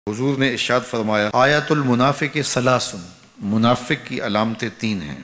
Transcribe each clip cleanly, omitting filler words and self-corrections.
حضور نے ارشاد فرمایا آیت المنافق ثلاث، منافق کی علامتیں تین ہیں۔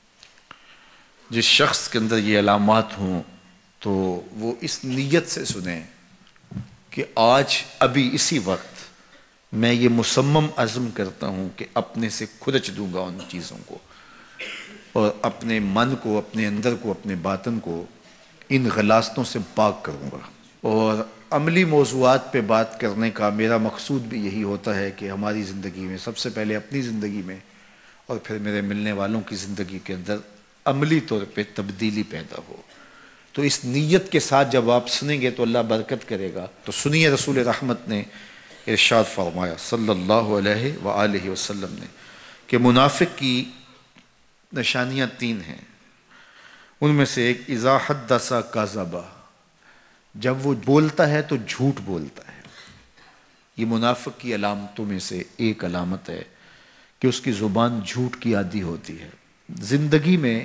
جس شخص کے اندر یہ علامات ہوں تو وہ اس نیت سے سنیں کہ آج ابھی اسی وقت میں یہ مصمم عزم کرتا ہوں کہ اپنے سے کھرچ دوں گا ان چیزوں کو، اور اپنے من کو، اپنے اندر کو، اپنے باطن کو ان غلاظتوں سے پاک کروں گا۔ اور عملی موضوعات پہ بات کرنے کا میرا مقصود بھی یہی ہوتا ہے کہ ہماری زندگی میں سب سے پہلے اپنی زندگی میں اور پھر میرے ملنے والوں کی زندگی کے اندر عملی طور پہ تبدیلی پیدا ہو۔ تو اس نیت کے ساتھ جب آپ سنیں گے تو اللہ برکت کرے گا۔ تو سنیے رسول رحمت نے ارشاد فرمایا صلی اللہ علیہ وآلہ وسلم نے کہ منافق کی نشانیاں تین ہیں۔ ان میں سے ایک اذا حدث کذب، جب وہ بولتا ہے تو جھوٹ بولتا ہے۔ یہ منافق کی علامتوں میں سے ایک علامت ہے کہ اس کی زبان جھوٹ کی عادی ہوتی ہے۔ زندگی میں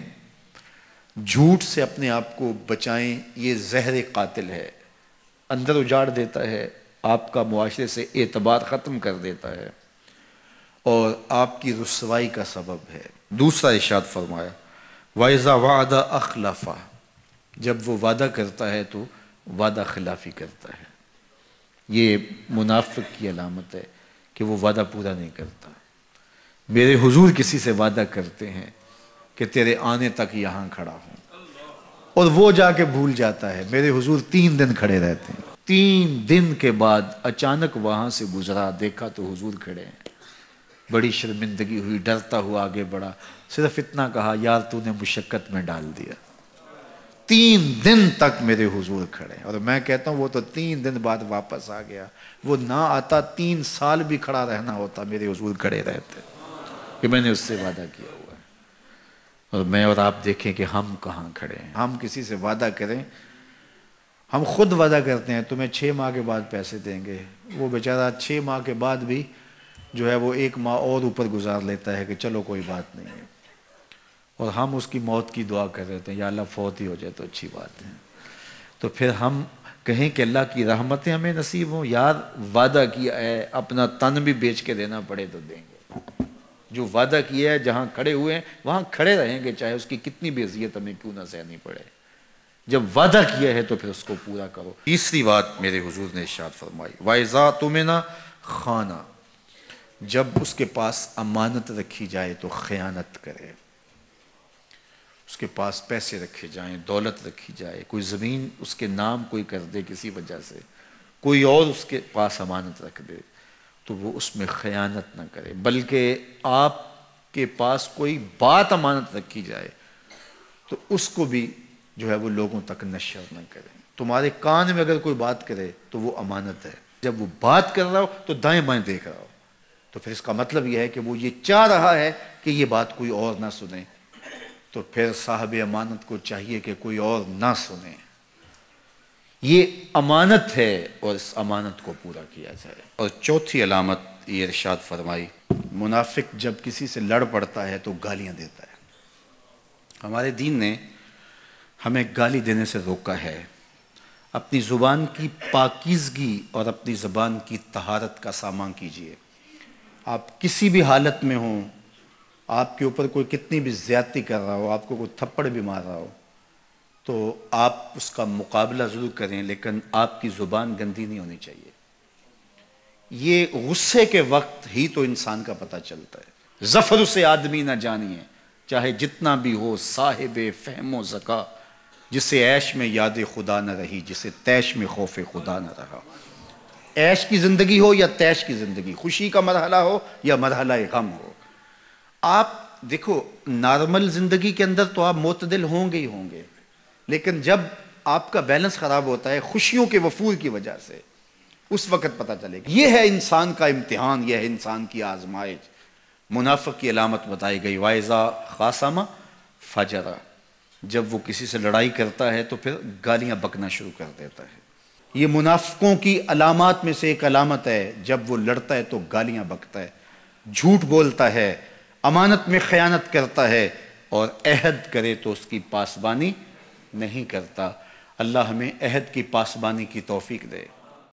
جھوٹ سے اپنے آپ کو بچائیں، یہ زہر قاتل ہے، اندر اجاڑ دیتا ہے، آپ کا معاشرے سے اعتبار ختم کر دیتا ہے اور آپ کی رسوائی کا سبب ہے۔ دوسرا ارشاد فرمایا وَإِذَا وَعَدَ أَخْلَفَ، جب وہ وعدہ کرتا ہے تو وعدہ خلافی کرتا ہے۔ یہ منافق کی علامت ہے کہ وہ وعدہ پورا نہیں کرتا۔ میرے حضور کسی سے وعدہ کرتے ہیں کہ تیرے آنے تک یہاں کھڑا ہوں، اور وہ جا کے بھول جاتا ہے۔ میرے حضور 3 دن کھڑے رہتے ہیں، 3 دن کے بعد اچانک وہاں سے گزرا، دیکھا تو حضور کھڑے ہیں۔ بڑی شرمندگی ہوئی، ڈرتا ہوا آگے بڑھا، صرف اتنا کہا یار تو نے مشقت میں ڈال دیا۔ 3 دن تک میرے حضور کھڑے، اور میں کہتا ہوں وہ تو 3 دن بعد واپس آ گیا۔ وہ نہ آتا 3 سال بھی کھڑا رہنا ہوتا، میرے حضور کھڑے رہتے کہ میں نے اس سے وعدہ کیا ہوا ہے۔ اور میں اور آپ دیکھیں کہ ہم کہاں کھڑے ہیں۔ ہم کسی سے وعدہ کریں، ہم خود وعدہ کرتے ہیں تمہیں 6 ماہ کے بعد پیسے دیں گے، وہ بیچارہ 6 ماہ کے بعد بھی جو ہے وہ 1 ماہ اور اوپر گزار لیتا ہے کہ چلو کوئی بات نہیں ہے، اور ہم اس کی موت کی دعا کر رہے تھے یا اللہ فوت ہی ہو جائے تو اچھی بات ہے۔ تو پھر ہم کہیں کہ اللہ کی رحمتیں ہمیں نصیب ہوں، یار وعدہ کیا ہے اپنا تن بھی بیچ کے دینا پڑے تو دیں گے۔ جو وعدہ کیا ہے جہاں کھڑے ہوئے ہیں وہاں کھڑے رہیں گے، چاہے اس کی کتنی بھی اذیت ہمیں کیوں نہ سہنی پڑے۔ جب وعدہ کیا ہے تو پھر اس کو پورا کرو۔ تیسری بات میرے حضور نے ارشاد فرمائی وَإِذَا اؤْتُمِنَ خَانَ، جب اس کے پاس امانت رکھی جائے تو خیانت کرے۔ اس کے پاس پیسے رکھے جائیں، دولت رکھی جائے، کوئی زمین اس کے نام کوئی کر دے کسی وجہ سے، کوئی اور اس کے پاس امانت رکھ دے تو وہ اس میں خیانت نہ کرے، بلکہ آپ کے پاس کوئی بات امانت رکھی جائے تو اس کو بھی جو ہے وہ لوگوں تک نشر نہ کرے۔ تمہارے کان میں اگر کوئی بات کرے تو وہ امانت ہے، جب وہ بات کر رہا ہو تو دائیں بائیں دیکھ رہا ہو، تو پھر اس کا مطلب یہ ہے کہ وہ یہ چاہ رہا ہے کہ یہ بات کوئی اور نہ سنے، تو پھر صاحب امانت کو چاہیے کہ کوئی اور نہ سنے۔ یہ امانت ہے اور اس امانت کو پورا کیا جائے۔ اور چوتھی علامت یہ ارشاد فرمائی منافق جب کسی سے لڑ پڑتا ہے تو گالیاں دیتا ہے۔ ہمارے دین نے ہمیں گالی دینے سے روکا ہے۔ اپنی زبان کی پاکیزگی اور اپنی زبان کی طہارت کا سامان کیجیے۔ آپ کسی بھی حالت میں ہوں، آپ کے اوپر کوئی کتنی بھی زیادتی کر رہا ہو، آپ کو کوئی تھپڑ بھی مار رہا ہو، تو آپ اس کا مقابلہ ضرور کریں، لیکن آپ کی زبان گندی نہیں ہونی چاہیے۔ یہ غصے کے وقت ہی تو انسان کا پتہ چلتا ہے۔ ظفر سے آدمی نہ جانیے، چاہے جتنا بھی ہو صاحب فہم و ذکا، جسے عیش میں یاد خدا نہ رہی، جسے تیش میں خوف خدا نہ رہا۔ عیش کی زندگی ہو یا تیش کی زندگی، خوشی کا مرحلہ ہو یا مرحلہ غم ہو، آپ دیکھو نارمل زندگی کے اندر تو آپ معتدل ہوں گے ہی ہوں گے، لیکن جب آپ کا بیلنس خراب ہوتا ہے خوشیوں کے وفور کی وجہ سے، اس وقت پتہ چلے گا۔ یہ ہے انسان کا امتحان، یہ ہے انسان کی آزمائش۔ منافق کی علامت بتائی گئی وَإِذَا خَاصَمَ فَجَرَ، جب وہ کسی سے لڑائی کرتا ہے تو پھر گالیاں بکنا شروع کر دیتا ہے۔ یہ منافقوں کی علامات میں سے ایک علامت ہے، جب وہ لڑتا ہے تو گالیاں بکتا ہے، جھوٹ بولتا ہے، امانت میں خیانت کرتا ہے، اور عہد کرے تو اس کی پاسبانی نہیں کرتا۔ اللہ ہمیں عہد کی پاسبانی کی توفیق دے۔